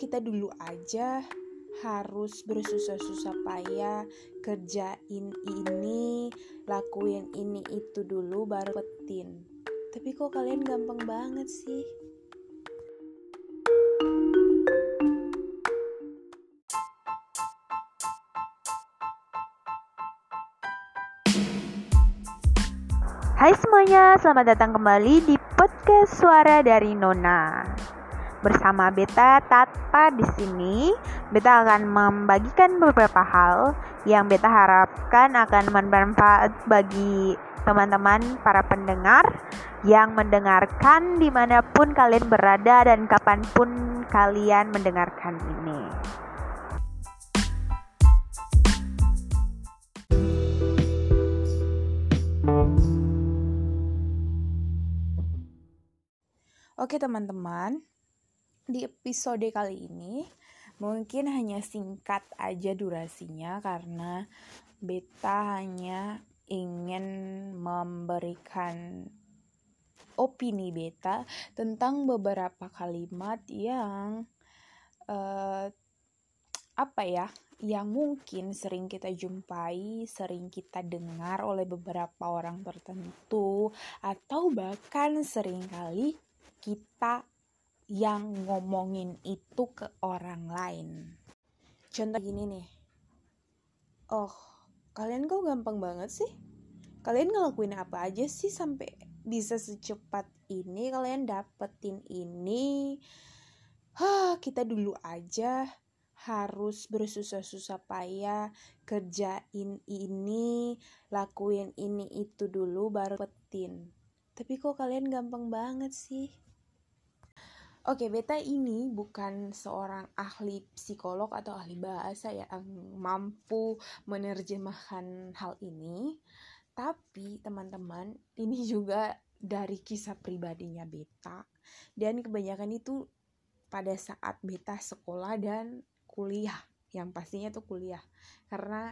kita dulu aja harus bersusah-susah payah kerjain ini, lakuin ini itu dulu baru dapetin. Tapi kok kalian gampang banget sih? Hai semuanya, selamat datang kembali di podcast Suara dari Nona. Bersama Beta Tata di sini, Beta akan membagikan beberapa hal yang Beta harapkan akan bermanfaat bagi teman-teman para pendengar yang mendengarkan dimanapun kalian berada dan kapanpun kalian mendengarkan ini. Oke teman-teman, di episode kali ini mungkin hanya singkat aja durasinya karena Beta hanya ingin memberikan opini Beta tentang beberapa kalimat yang yang mungkin sering kita jumpai, sering kita dengar oleh beberapa orang tertentu, atau bahkan seringkali kita yang ngomongin itu ke orang lain. Contoh gini nih, kalian kok gampang banget sih? Kalian ngelakuin apa aja sih sampai bisa secepat ini kalian dapetin ini? Kita dulu aja harus bersusah-susah payah kerjain ini, lakuin ini itu dulu baru dapetin. Tapi kok kalian gampang banget sih? Oke, Beta ini bukan seorang ahli psikolog atau ahli bahasa yang mampu menerjemahkan hal ini. Tapi teman-teman, ini juga dari kisah pribadinya Beta. Dan kebanyakan itu pada saat Beta sekolah dan kuliah. Yang pastinya tuh kuliah. Karena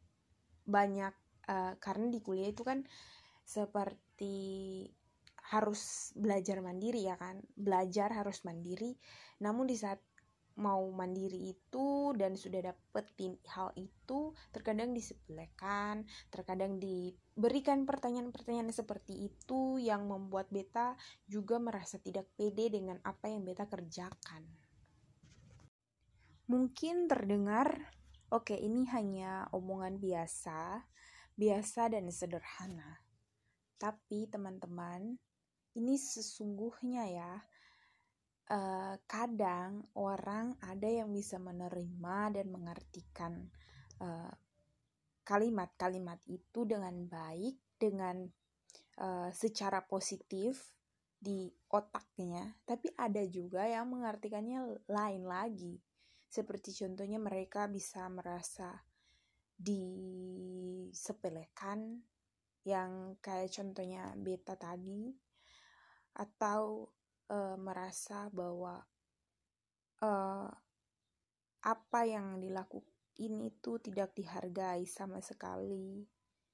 karena di kuliah itu kan seperti harus belajar mandiri ya kan, belajar harus mandiri. Namun di saat mau mandiri itu dan sudah dapetin hal itu, terkadang disepelekan, terkadang diberikan pertanyaan-pertanyaan seperti itu yang membuat Beta juga merasa tidak pede dengan apa yang Beta kerjakan. Mungkin terdengar, oke, ini hanya omongan biasa dan sederhana. Tapi teman-teman, ini sesungguhnya ya, kadang orang ada yang bisa menerima dan mengartikan kalimat-kalimat itu dengan baik, dengan secara positif di otaknya, tapi ada juga yang mengartikannya lain lagi. Seperti contohnya mereka bisa merasa disepelekan, yang kayak contohnya Beta tadi, atau merasa bahwa apa yang dilakukan itu tidak dihargai sama sekali.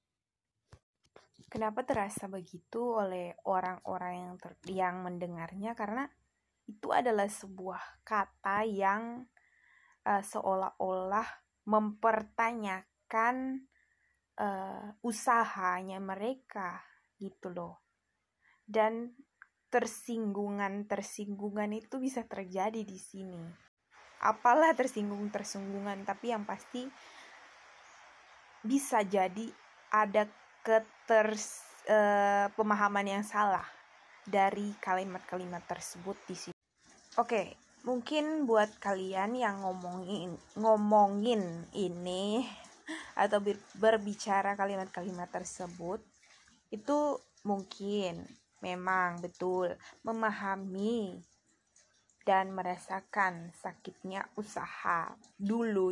Kenapa terasa begitu oleh orang-orang yang mendengarnya? Karena itu adalah sebuah kata yang seolah-olah mempertanyakan usahanya mereka gitu loh. Dan tersinggungan itu bisa terjadi di sini. Apalah tersinggungan, tapi yang pasti bisa jadi ada pemahaman yang salah dari kalimat-kalimat tersebut di sini. Oke, mungkin buat kalian yang ngomongin ini atau berbicara kalimat-kalimat tersebut, itu mungkin memang betul memahami dan merasakan sakitnya usaha dulu.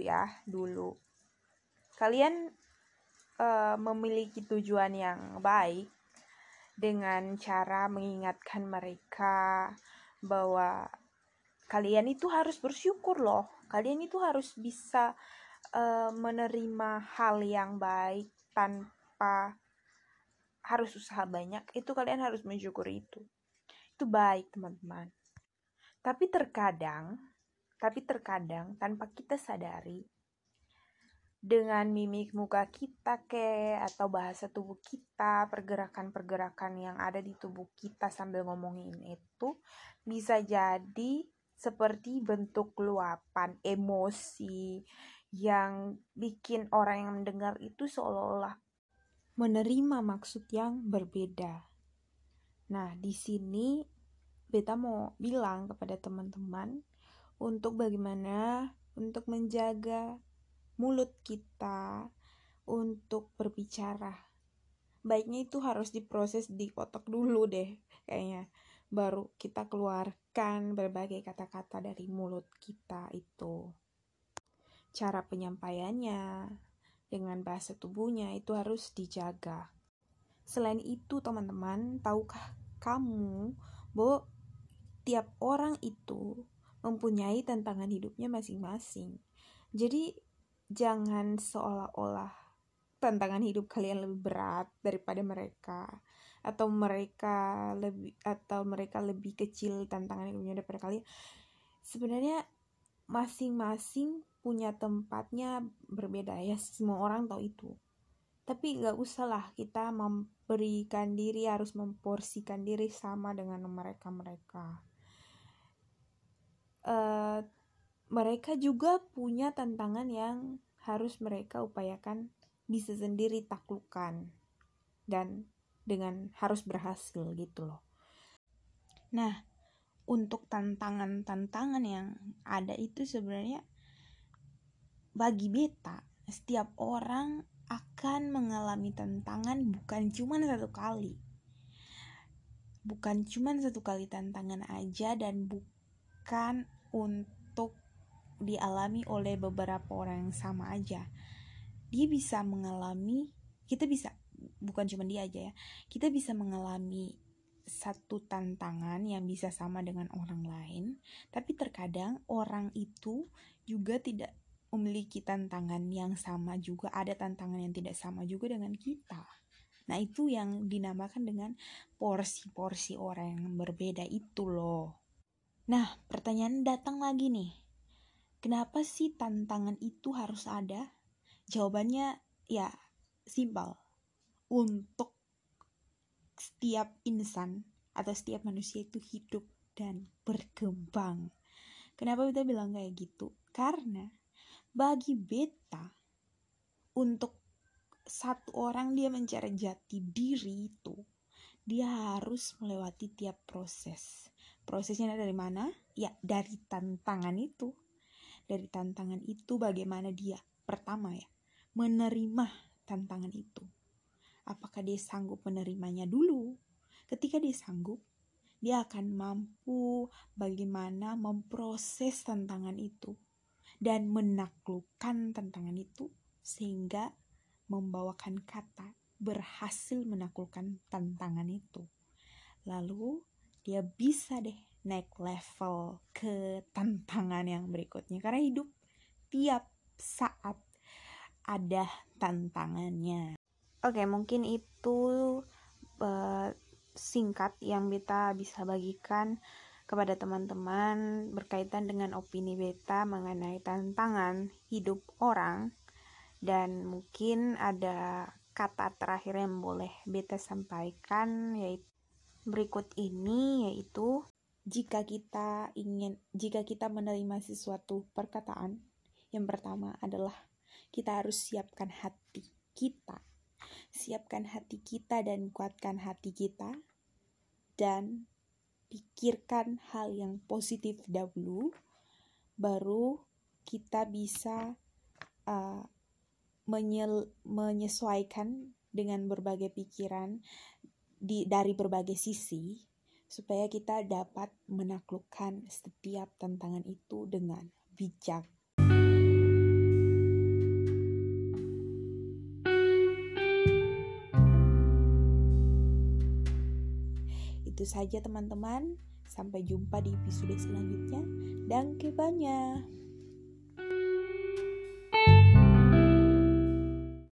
Kalian memiliki tujuan yang baik dengan cara mengingatkan mereka bahwa kalian itu harus bersyukur loh. Kalian itu harus bisa menerima hal yang baik tanpa harus usaha banyak. Itu kalian harus mensyukuri itu baik teman-teman. Tapi terkadang Tapi terkadang tanpa kita sadari, dengan mimik muka kita atau bahasa tubuh kita, pergerakan-pergerakan yang ada di tubuh kita sambil ngomongin itu bisa jadi seperti bentuk luapan emosi yang bikin orang yang mendengar itu seolah-olah menerima maksud yang berbeda. Nah, di sini beta mau bilang kepada teman-teman untuk bagaimana untuk menjaga mulut kita untuk berbicara. Baiknya itu harus diproses di otak dulu deh kayaknya. Baru kita keluarkan berbagai kata-kata dari mulut kita itu. Cara penyampaiannya dengan bahasa tubuhnya itu harus dijaga. Selain itu teman-teman, tahukah kamu bahwa tiap orang itu mempunyai tantangan hidupnya masing-masing. Jadi jangan seolah-olah tantangan hidup kalian lebih berat daripada mereka, atau mereka lebih kecil tantangan hidupnya daripada kalian. Sebenarnya masing-masing punya tempatnya berbeda ya, semua orang tahu itu. Tapi gak usahlah kita memberikan diri, harus memporsikan diri sama dengan mereka-mereka. Mereka juga punya tantangan yang harus mereka upayakan bisa sendiri taklukkan. Dan dengan harus berhasil gitu loh. Nah, untuk tantangan-tantangan yang ada itu sebenarnya bagi beta, setiap orang akan mengalami tantangan bukan cuma satu kali. Bukan cuma satu kali tantangan aja, dan bukan untuk dialami oleh beberapa orang yang sama aja. Dia bisa mengalami, bukan cuma dia aja ya, kita bisa mengalami satu tantangan yang bisa sama dengan orang lain, tapi terkadang orang itu juga tidak memiliki tantangan yang sama juga, ada tantangan yang tidak sama juga dengan kita. Nah, itu yang dinamakan dengan porsi-porsi orang yang berbeda itu loh. Nah, pertanyaan datang lagi nih. Kenapa sih tantangan itu harus ada? Jawabannya ya simpel. Untuk setiap insan atau setiap manusia itu hidup dan berkembang. Kenapa beta bilang kayak gitu? Karena bagi beta, untuk satu orang dia mencari jati diri itu, dia harus melewati tiap proses. Prosesnya dari mana? Ya dari tantangan itu. Dari tantangan itu bagaimana dia pertama ya menerima tantangan itu. Apakah dia sanggup menerimanya dulu? Ketika dia sanggup, dia akan mampu bagaimana memproses tantangan itu dan menaklukkan tantangan itu sehingga membawakan kata berhasil menaklukkan tantangan itu. Lalu dia bisa deh naik level ke tantangan yang berikutnya, karena hidup tiap saat ada tantangannya. Oke, mungkin itu singkat yang beta bisa bagikan kepada teman-teman berkaitan dengan opini beta mengenai tantangan hidup orang. Dan mungkin ada kata terakhir yang boleh beta sampaikan yaitu berikut ini, yaitu jika kita menerima sesuatu perkataan, yang pertama adalah kita harus siapkan hati kita. Siapkan hati kita dan kuatkan hati kita, dan pikirkan hal yang positif dahulu, baru kita bisa menyesuaikan dengan berbagai pikiran dari berbagai sisi, supaya kita dapat menaklukkan setiap tantangan itu dengan bijak. Itu saja teman-teman, sampai jumpa di episode selanjutnya. Danke banyak.